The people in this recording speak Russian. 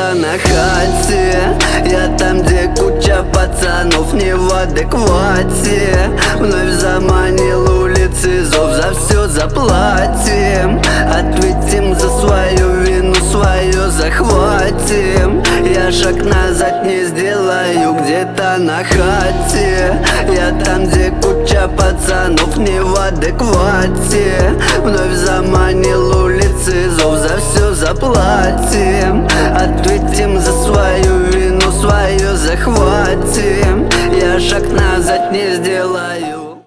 где-то на хате. Я там, где куча пацанов не в адеквате. Вновь заманил улицы, зов, за все заплатим. Ответим за свою вину, свое захватим. Я шаг назад не сделаю, где-то на хате. Я там, где куча пацанов не в адеквате. Вновь заманил улицы, зов, за все заплатим. Ответим за свою вину, свое захватим. Я шаг назад не сделаю.